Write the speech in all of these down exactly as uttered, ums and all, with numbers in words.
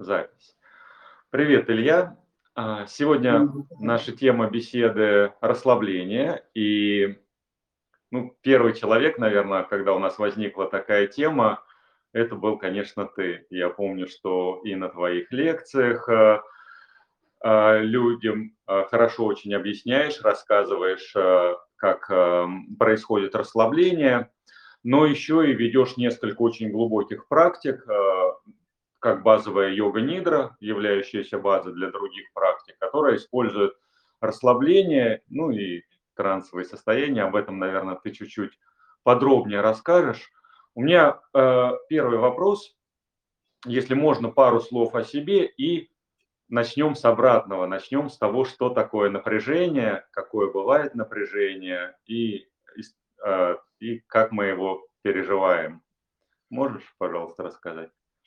Запись. Привет, Илья. А, Сегодня наша тема беседы расслабление. И ну, первый человек, наверное, когда у нас возникла такая тема, это был, конечно, ты. Я помню, что и на твоих лекциях э, э, людям э, хорошо очень объясняешь, рассказываешь, э, как э, происходит расслабление, но еще и ведешь несколько очень глубоких практик, э, как базовая йога-нидра, являющаяся базой для других практик, которая использует расслабление, ну и трансовые состояния. Об этом, наверное, ты чуть-чуть подробнее расскажешь. У меня э, первый вопрос, если можно, пару слов о себе и начнем с обратного, начнем с того, что такое напряжение, какое бывает напряжение и, и, э, и как мы его переживаем. Можешь, пожалуйста, рассказать?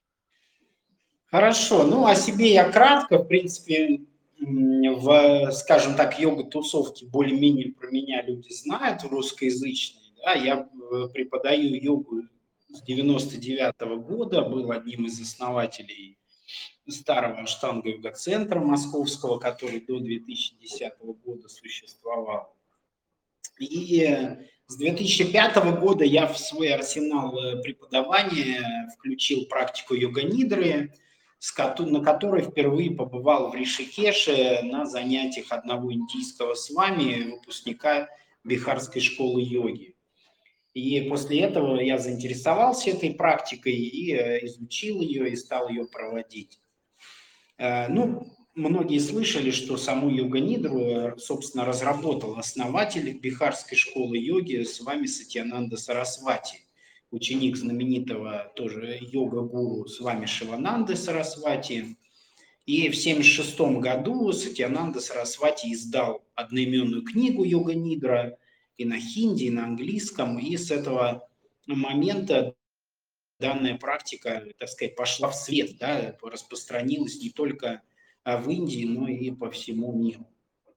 Хорошо. Ну, о себе я кратко. В принципе, м, в, скажем так, йога-тусовке более-менее про меня люди знают, в русскоязычной. Да, я э, преподаю йогу с девяносто девятого года, был одним из основателей старого Аштанга-йога-центра московского, который до две тысячи десятого года существовал. И с две тысячи пятого года я в свой арсенал э, преподавания включил практику йога-нидры, с ко- на которой впервые побывал в Ришикеше на занятиях одного индийского свами, выпускника Бихарской школы йоги. И после этого я заинтересовался этой практикой и э, изучил ее и стал ее проводить. Э, Ну, многие слышали, что саму йога-нидру, э, собственно, разработал основатель Бихарской школы йоги с вами Сатьянанда Сарасвати, ученик знаменитого тоже йога-гуру с вами Шивананды Сарасвати. И в семьдесят шестом году Сатьянанда Сарасвати издал одноименную книгу «Йога-нидра» и на хинди, и на английском. И с этого момента данная практика, так сказать, пошла в свет, да, распространилась не только а, в Индии, но и по всему миру.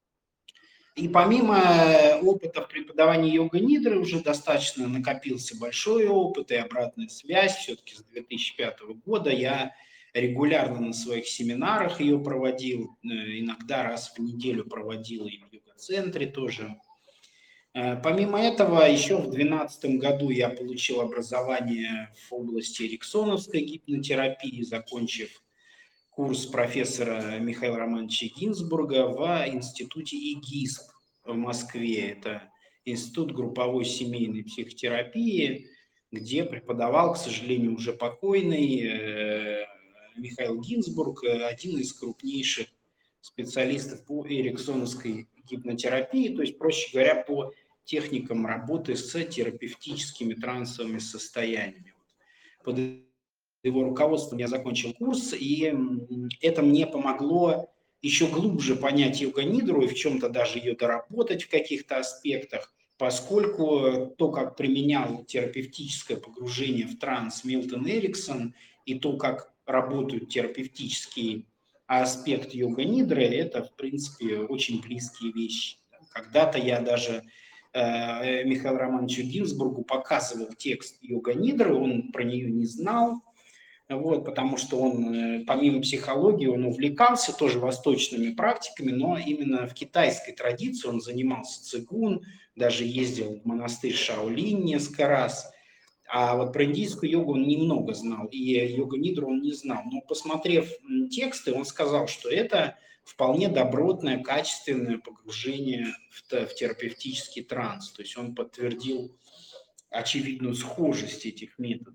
И помимо э, опыта в преподавании йога-нидры уже достаточно накопился большой опыт и обратная связь. Все-таки с две тысячи пятого года я регулярно на своих семинарах ее проводил, э, иногда раз в неделю проводил и в йога-центре тоже. Э, Помимо этого, еще в две тысячи двенадцатом году я получил образование в области эриксоновской гипнотерапии, закончив курс профессора Михаила Романовича Гинзбурга в институте ИГИСП в Москве. Это Институт групповой семейной психотерапии, где преподавал, к сожалению, уже покойный э, Михаил Гинзбург, э, один из крупнейших специалистов по эриксоновской гипнотерапии, то есть, проще говоря, по техникам работы с терапевтическими трансовыми состояниями. Под его руководством я закончил курс, и это мне помогло еще глубже понять йога-нидру и в чем-то даже ее доработать в каких-то аспектах, поскольку то, как применял терапевтическое погружение в транс Милтон Эриксон, и то, как работают терапевтические аспект йога-нидры, это, в принципе, очень близкие вещи. Когда-то я даже э, Михаилу Романовичу Гинзбургу показывал текст йога-нидры, он про нее не знал, вот, потому что он, э, помимо психологии, он увлекался тоже восточными практиками, но именно в китайской традиции он занимался цигун, даже ездил в монастырь Шаолинь несколько раз. А вот про индийскую йогу он немного знал, и йога-нидру он не знал. Но посмотрев тексты, он сказал, что это вполне добротное, качественное погружение в, в терапевтический транс. То есть он подтвердил очевидную схожесть этих методов.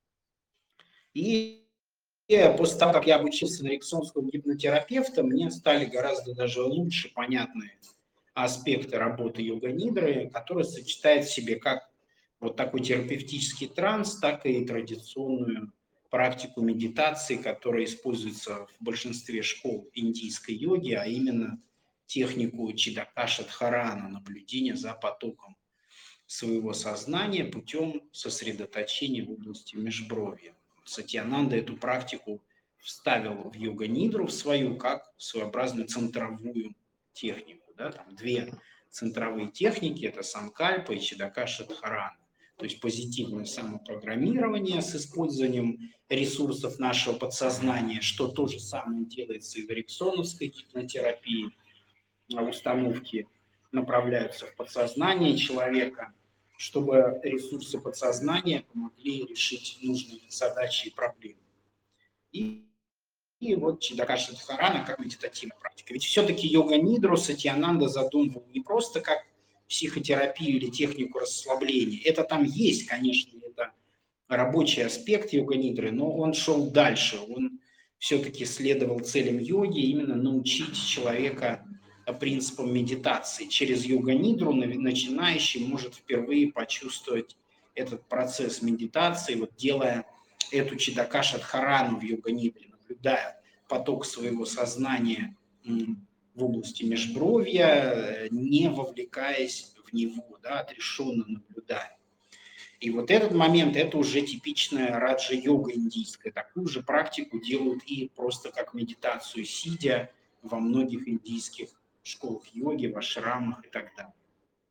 И после того, как я обучился на эриксонского гипнотерапевта, мне стали гораздо даже лучше понятны аспекты работы йога-нидры, которые сочетают в себе как вот такой терапевтический транс, так и традиционную практику медитации, которая используется в большинстве школ индийской йоги, а именно технику Чидакаша-дхарана, наблюдение за потоком своего сознания путем сосредоточения в области межбровья. Сатьянанда эту практику вставил в йога-нидру в свою как своеобразную центровую технику. Да? Там две центровые техники – это санкальпа и чидакаша-дхарана. то есть позитивное самопрограммирование с использованием ресурсов нашего подсознания, что то же самое делается и в эриксоновской гипнотерапии. Установки направляются в подсознание человека, чтобы ресурсы подсознания помогли решить нужные задачи и проблемы. И, и вот Чидакаша Дхарана как медитативная практика. Ведь все-таки йога-нидру Сатьянанда задумывал не просто как психотерапию или технику расслабления. Это там есть, конечно, это рабочий аспект йога-нидры, но он шел дальше. Он все-таки следовал целям йоги, именно научить человека принципам медитации. Через йога-нидру начинающий может впервые почувствовать этот процесс медитации, вот делая эту Чидакаша Дхарану в йога-нидре, наблюдая поток своего сознания в области межбровья, не вовлекаясь в него, да, отрешенно наблюдая. И вот этот момент, это уже типичная раджа-йога индийская. Такую же практику делают и просто как медитацию, сидя во многих индийских школах йоги, в ашрамах и так далее.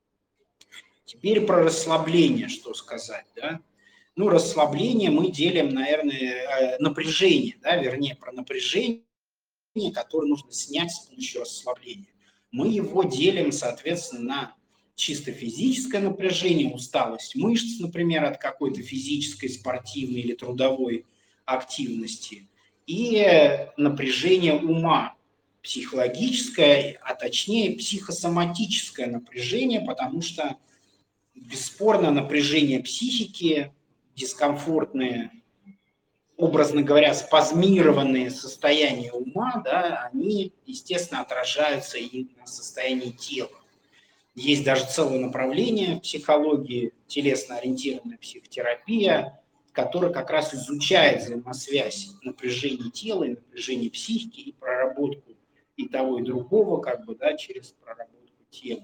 Теперь про расслабление, что сказать, да? Ну, расслабление мы делим, наверное, напряжение, да, вернее, про напряжение, которое нужно снять с помощью расслабления. Мы его делим, соответственно, на чисто физическое напряжение, усталость мышц, например, от какой-то физической, спортивной или трудовой активности, и напряжение ума, психологическое, а точнее психосоматическое напряжение, потому что бесспорно напряжение психики, дискомфортные, образно говоря, спазмированные состояния ума, да, они, естественно, отражаются и на состоянии тела. Есть даже целое направление в психологии, телесно-ориентированная психотерапия, которая как раз изучает взаимосвязь напряжения тела и напряжения психики и проработку и того, и другого, как бы, да, через проработку тела.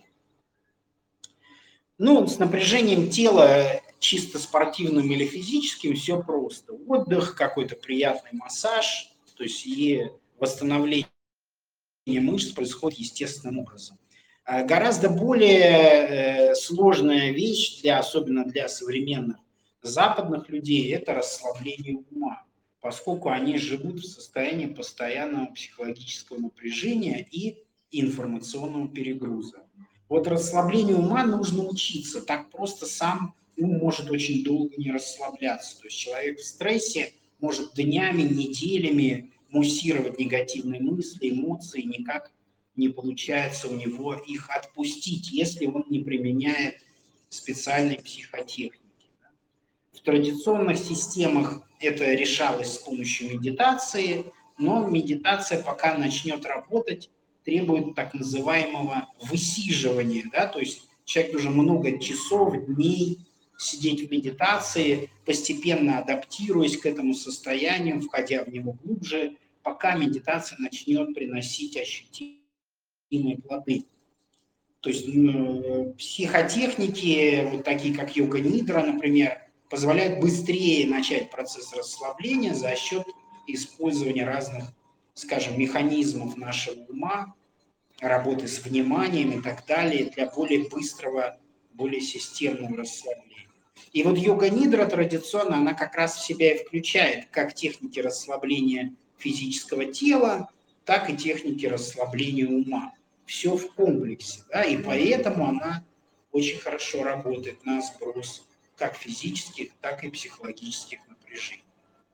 Ну, с напряжением тела, чисто спортивным или физическим, все просто. Отдых, какой-то приятный массаж, то есть и восстановление мышц происходит естественным образом. Гораздо более сложная вещь, для, особенно для современных западных людей, это расслабление ума, поскольку они живут в состоянии постоянного психологического напряжения и информационного перегруза. Вот расслаблению ума нужно учиться. Так просто сам ум может очень долго не расслабляться. То есть человек в стрессе может днями, неделями муссировать негативные мысли, эмоции, никак не получается у него их отпустить, если он не применяет специальной психотехники. В традиционных системах это решалось с помощью медитации, но медитация, пока начнет работать, требует так называемого высиживания, да, то есть человек должен много часов, дней сидеть в медитации, постепенно адаптируясь к этому состоянию, входя в него глубже, пока медитация начнет приносить ощутимые плоды. То есть э, психотехники, вот такие как йога-нидра, например, позволяют быстрее начать процесс расслабления за счет использования разных, скажем, механизмов нашего ума, работы с вниманием и так далее, для более быстрого, более системного расслабления. И вот йога-нидра традиционно, она как раз в себя и включает как техники расслабления физического тела, так и техники расслабления ума. Все в комплексе, да, и поэтому она очень хорошо работает на сброс как физических, так и психологических напряжений.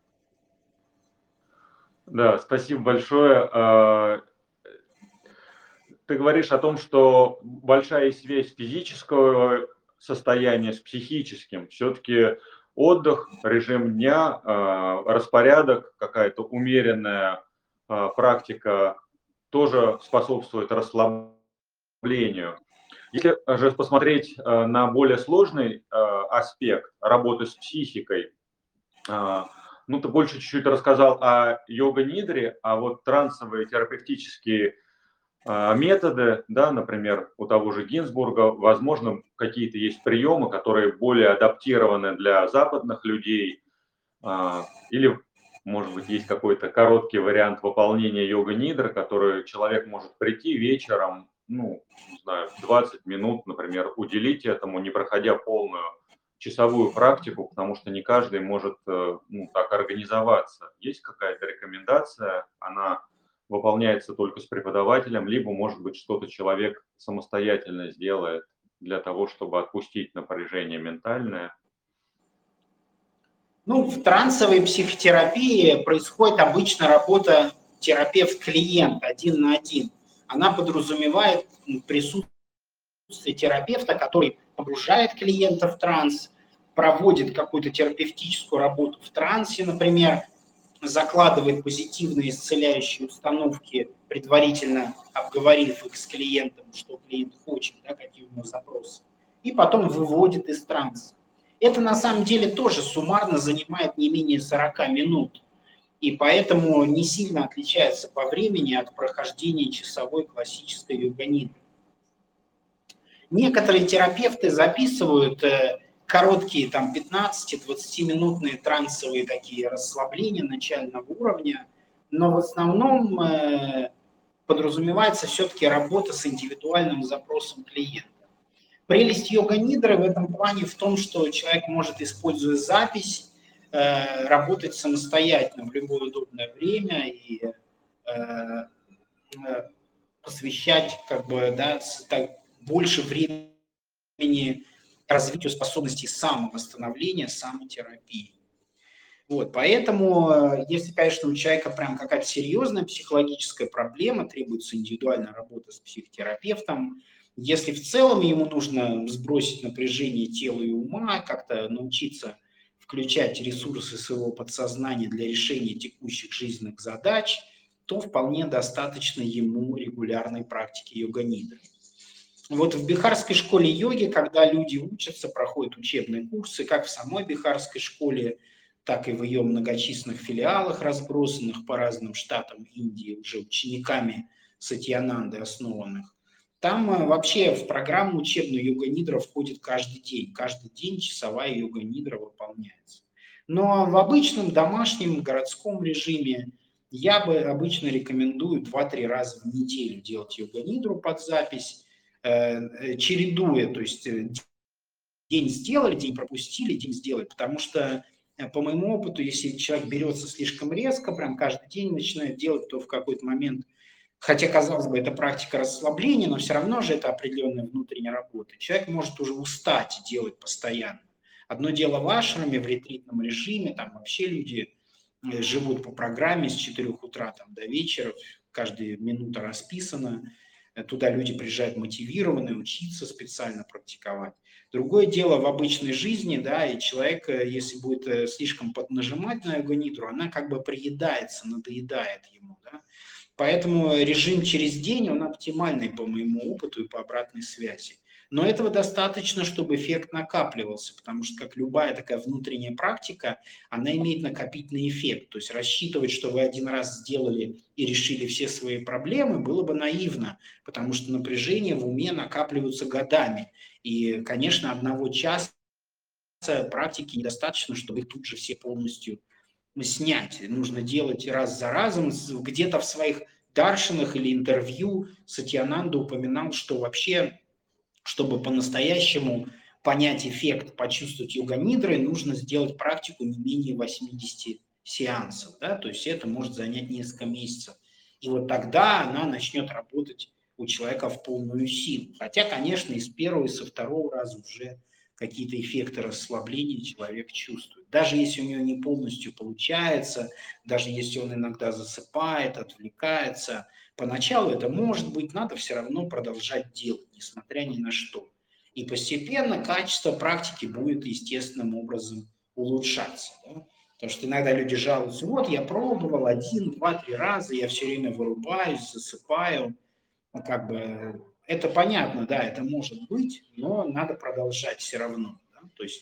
Да, спасибо большое. Ты говоришь о том, что большая связь физического состояния с психическим. Все-таки отдых, режим дня, распорядок, какая-то умеренная практика тоже способствует расслаблению. Если же посмотреть на более сложный аспект работы с психикой, ну, ты больше чуть-чуть рассказал о йога-нидре, а вот трансовые терапевтические методы, да, например, у того же Гинзбурга, возможно, какие-то есть приемы, которые более адаптированы для западных людей, или, может быть, есть какой-то короткий вариант выполнения йога-нидры, который человек может прийти вечером, ну, не знаю, двадцать минут, например, уделить этому, не проходя полную часовую практику, потому что не каждый может ну, так организоваться. Есть какая-то рекомендация, она выполняется только с преподавателем, либо, может быть, что-то человек самостоятельно сделает для того, чтобы отпустить напряжение ментальное? Ну, в трансовой психотерапии происходит обычно работа терапевт-клиент один на один. Она подразумевает присутствие терапевта, который погружает клиента в транс, проводит какую-то терапевтическую работу в трансе, например, закладывает позитивные исцеляющие установки, предварительно обговорив их с клиентом, что клиент хочет, да, какие у него запросы, и потом выводит из транса. Это на самом деле тоже суммарно занимает не менее сорок минут, и поэтому не сильно отличается по времени от прохождения часовой классической йога-нидры. Некоторые терапевты записывают короткие там пятнадцати-двадцатиминутные трансовые такие расслабления начального уровня, но в основном э, подразумевается все-таки работа с индивидуальным запросом клиента. Прелесть йога-нидры в этом плане в том, что человек может, используя запись, э, работать самостоятельно в любое удобное время и э, э, посвящать как бы, да, так, больше времени развитию способностей самовосстановления, самотерапии. Вот, поэтому, если, конечно, у человека прям какая-то серьезная психологическая проблема, требуется индивидуальная работа с психотерапевтом, если в целом ему нужно сбросить напряжение тела и ума, как-то научиться включать ресурсы своего подсознания для решения текущих жизненных задач, то вполне достаточно ему регулярной практики йога-нидры. Вот в бихарской школе йоги, когда люди учатся, проходят учебные курсы, как в самой бихарской школе, так и в ее многочисленных филиалах, разбросанных по разным штатам Индии, уже учениками Сатьянанды основанных, там вообще в программу учебную йога-нидра входит каждый день. Каждый день часовая йога-нидра выполняется. Но в обычном домашнем городском режиме я бы обычно рекомендую два-три раза в неделю делать йога-нидру под запись, чередуя, то есть день сделали, день пропустили, день сделали, потому что по моему опыту, если человек берется слишком резко, прям каждый день начинает делать, то в какой-то момент, хотя, казалось бы, это практика расслабления, но все равно же это определенная внутренняя работа. Человек может уже устать делать постоянно. Одно дело в ашраме, в ретритном режиме, там вообще люди живут по программе с четырёх утра там, до вечера, каждая минута расписана. Туда люди приезжают мотивированные, учиться специально практиковать. Другое дело в обычной жизни, да, и человек, если будет слишком поднажимать на йога-нидру, она как бы приедается, надоедает ему, да. Поэтому режим через день, он оптимальный по моему опыту и по обратной связи. Но этого достаточно, чтобы эффект накапливался, потому что, как любая такая внутренняя практика, она имеет накопительный эффект. То есть рассчитывать, что вы один раз сделали и решили все свои проблемы, было бы наивно, потому что напряжение в уме накапливаются годами. И, конечно, одного часа практики недостаточно, чтобы их тут же все полностью снять. Нужно делать раз за разом. Где-то в своих даршинах или интервью Сатьянанда упоминал, что вообще, чтобы по-настоящему понять эффект, почувствовать йога-нидрой, нужно сделать практику не менее восьмидесяти сеансов. Да? То есть это может занять несколько месяцев. И вот тогда она начнет работать у человека в полную силу. Хотя, конечно, и с первого, и со второго раза уже какие-то эффекты расслабления человек чувствует. Даже если у него не полностью получается, даже если он иногда засыпает, отвлекается, поначалу это может быть, надо все равно продолжать делать, несмотря ни на что. И постепенно качество практики будет естественным образом улучшаться. Да? Потому что иногда люди жалуются, вот я пробовал один, два, три раза, я все время вырубаюсь, засыпаю. Ну, как бы это понятно, да, это может быть, но надо продолжать все равно. Да? То есть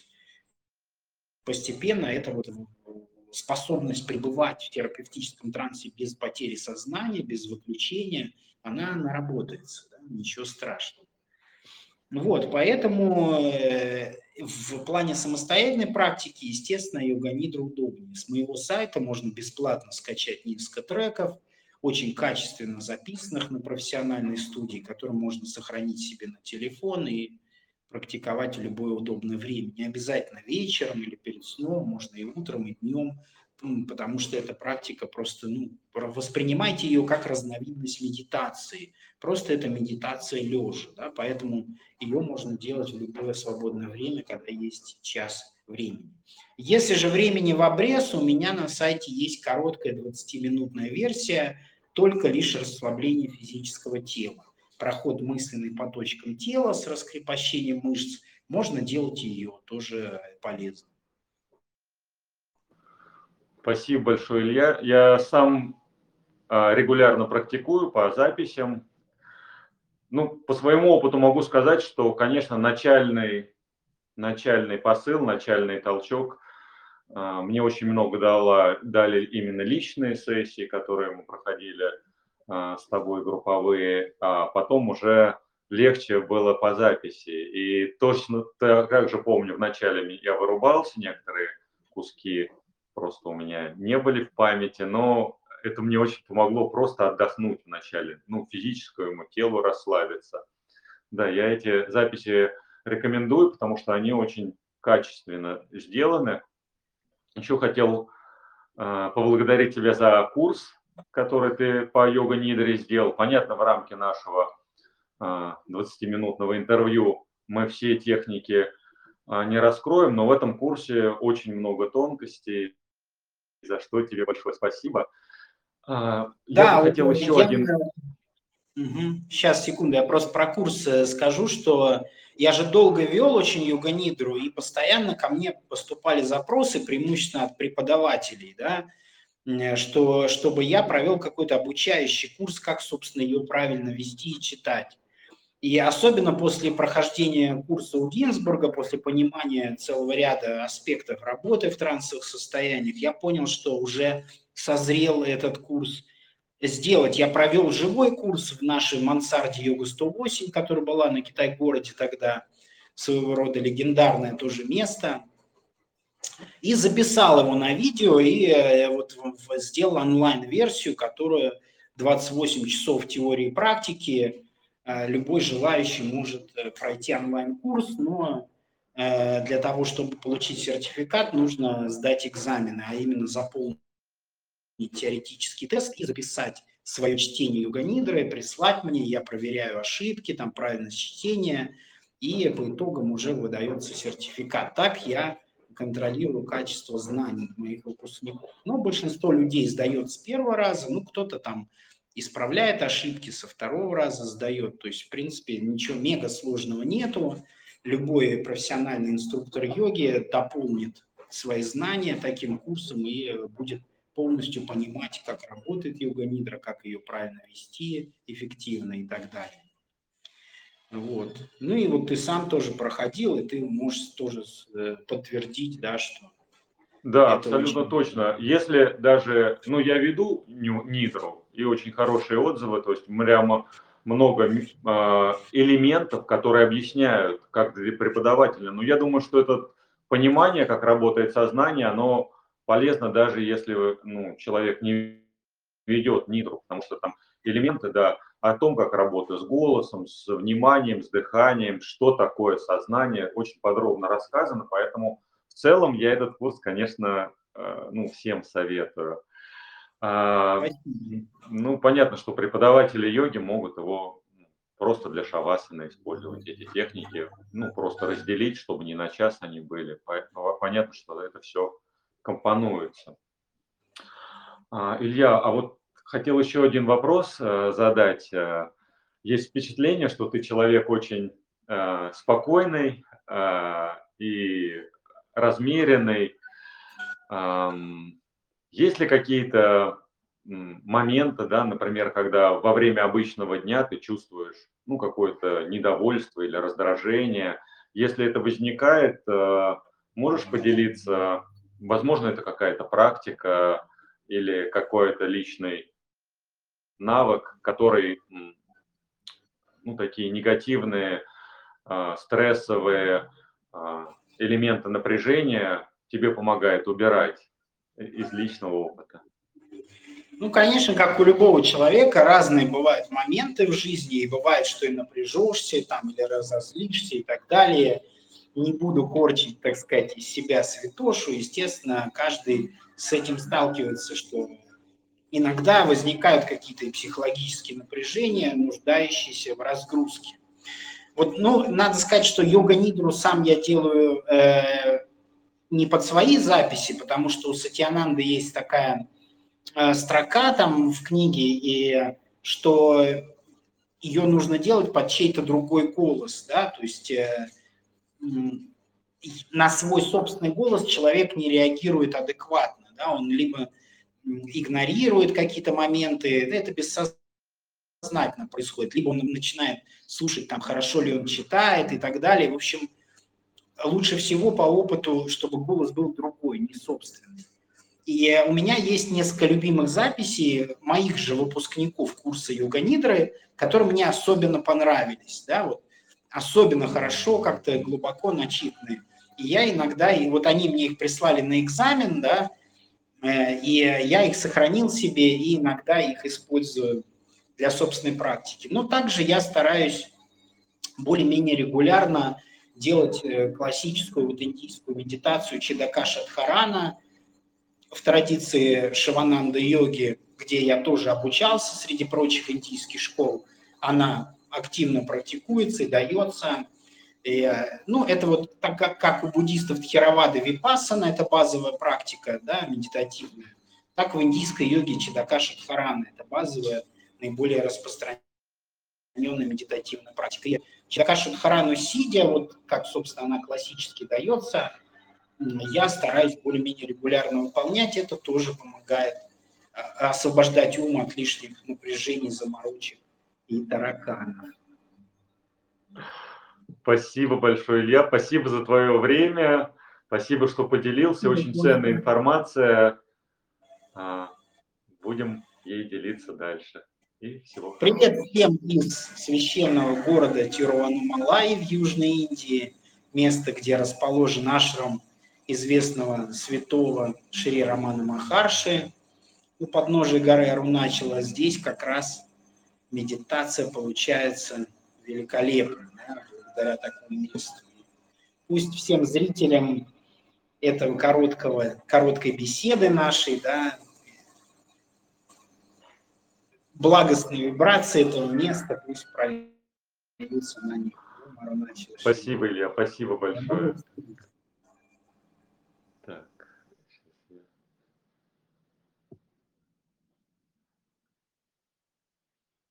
постепенно это вот способность пребывать в терапевтическом трансе без потери сознания, без выключения, она наработается, да? Ничего страшного. Вот, поэтому в плане самостоятельной практики, естественно, йога-нидра удобнее. С моего сайта можно бесплатно скачать несколько треков, очень качественно записанных на профессиональной студии, которые можно сохранить себе на телефон и практиковать в любое удобное время. Не обязательно вечером или перед сном, можно и утром, и днем, потому что эта практика просто, ну, воспринимайте ее как разновидность медитации. Просто это медитация лежа, да, поэтому ее можно делать в любое свободное время, когда есть час времени. Если же времени в обрез, у меня на сайте есть короткая двадцатиминутная версия, только лишь расслабление физического тела. Проход мысленный по точкам тела с раскрепощением мышц, можно делать ее, тоже полезно. Спасибо большое, Илья. Я сам а, регулярно практикую по записям. Ну, по своему опыту могу сказать, что, конечно, начальный, начальный посыл, начальный толчок а, мне очень много дала, дали именно личные сессии, которые мы проходили а, с тобой, групповые, а потом уже легче было по записи. И точно так же помню, вначале я вырубался, некоторые куски просто у меня не были в памяти, но это мне очень помогло просто отдохнуть вначале, ну, физическому телу расслабиться. Да, я эти записи рекомендую, потому что они очень качественно сделаны. Еще хотел э, поблагодарить тебя за курс, который ты по йога-нидре сделал. Понятно, в рамке нашего э, двадцатиминутного интервью мы все техники э, не раскроем, но в этом курсе очень много тонкостей, за что тебе большое спасибо. Э, я бы Да, хотел еще я один... Мгм. Сейчас, секунду, я просто про курс э, скажу, что я же долго вел очень йога-нидру, и постоянно ко мне поступали запросы, преимущественно от преподавателей, да, м, что, чтобы я провел какой-то обучающий курс, как, собственно, ее правильно вести и читать. И особенно после прохождения курса у Гинзбурга, после понимания целого ряда аспектов работы в трансовых состояниях, я понял, что уже созрел этот курс сделать. Я провел живой курс в нашей мансарде Йога сто восемь, которая была на Китай-городе тогда, своего рода легендарное тоже место, и записал его на видео, и э, вот сделал онлайн-версию, которая двадцать восемь часов теории и практики. Э, любой желающий может э, пройти онлайн-курс, но э, для того, чтобы получить сертификат, нужно сдать экзамены, а именно заполнить теоретический тест и записать свое чтение йога-нидры, прислать мне, я проверяю ошибки, там правильность чтения, и по итогам уже выдается сертификат. Так я контролирую качество знаний моих выпускников. Но большинство людей сдает с первого раза, ну кто-то там исправляет ошибки, со второго раза сдает. То есть, в принципе, ничего мега сложного нету. Любой профессиональный инструктор йоги дополнит свои знания таким курсом и будет полностью понимать, как работает йога-нидра, как ее правильно вести эффективно и так далее. Вот. Ну и вот ты сам тоже проходил, и ты можешь тоже подтвердить, да, что Да, это абсолютно очень... точно. Если даже, ну, я веду Нидру, и очень хорошие отзывы, то есть прямо много э, элементов, которые объясняют, как для преподавателя. Но я думаю, что это понимание, как работает сознание, оно полезно даже если ну, человек не ведет Нидру, потому что там элементы, да, о том, как работать с голосом, с вниманием, с дыханием, что такое сознание, очень подробно рассказано, поэтому в целом я этот курс, конечно, э, ну, всем советую. А, ну, понятно, что преподаватели йоги могут его просто для шавасаны использовать эти техники, ну, просто разделить, чтобы не на час они были. Поэтому понятно, что это все компонуется. А, Илья, а вот хотел еще один вопрос э, задать. Э, Есть впечатление, что ты человек очень э, спокойный э, и размеренный. Ам, Есть ли какие-то м, моменты, да, например, когда во время обычного дня ты чувствуешь, ну, какое-то недовольство или раздражение? Если это возникает, э, можешь поделиться, возможно, это какая-то практика или какой-то личный навык, который, м, ну, такие негативные, а, стрессовые, а, элементы напряжения тебе помогает убирать и из личного опыта? Ну, конечно, как у любого человека, разные бывают моменты в жизни, и бывает, что и напряжешься, там, или разозлишься и так далее. Не буду корчить, так сказать, из себя святошу. Естественно, каждый с этим сталкивается, что иногда возникают какие-то психологические напряжения, нуждающиеся в разгрузке. Вот, ну, надо сказать, что йога-нидру сам я делаю э, не под свои записи, потому что у Сатьянанды есть такая э, строка там в книге, и что ее нужно делать под чей-то другой голос, да, то есть э, на свой собственный голос человек не реагирует адекватно, да, он либо игнорирует какие-то моменты, это бессознательно происходит, либо он начинает слушать, там, хорошо ли он читает и так далее. В общем, лучше всего по опыту, чтобы голос был другой, не собственный. И у меня есть несколько любимых записей моих же выпускников курса йога-нидры, которые мне особенно понравились, да, вот, особенно хорошо, как-то глубоко начитанные. И я иногда, и вот они мне их прислали на экзамен, да, и я их сохранил себе и иногда их использую для собственной практики. Но также я стараюсь более-менее регулярно делать классическую вот индийскую медитацию Чидакашадхарана в традиции Шивананда-йоги, где я тоже обучался среди прочих индийских школ. Она активно практикуется и дается. И, ну, это вот так, как, как у буддистов Тхеравады випассана, это базовая практика, да, медитативная, так в индийской йоге Чидакашадхарана, это базовая, наиболее распространенная медитативная практика. И Чидакашадхарану сидя, вот как, собственно, она классически дается, я стараюсь более-менее регулярно выполнять, это тоже помогает освобождать ум от лишних напряжений, заморочек и тараканов. Спасибо большое, Илья. Спасибо за твое время. Спасибо, что поделился. Очень ценная информация. Будем ей делиться дальше. И всего хорошего. Привет всем из священного города Тируваннамалай в Южной Индии, место, где расположен ашрам известного святого Шри Рамана Махарши у подножия горы Аруначала. Здесь как раз медитация получается великолепно, да, благодаря такому месту. Пусть всем зрителям этого короткого, короткой беседы нашей, да, благостные вибрации этого места пусть прольются на них. Спасибо, Илья, спасибо большое.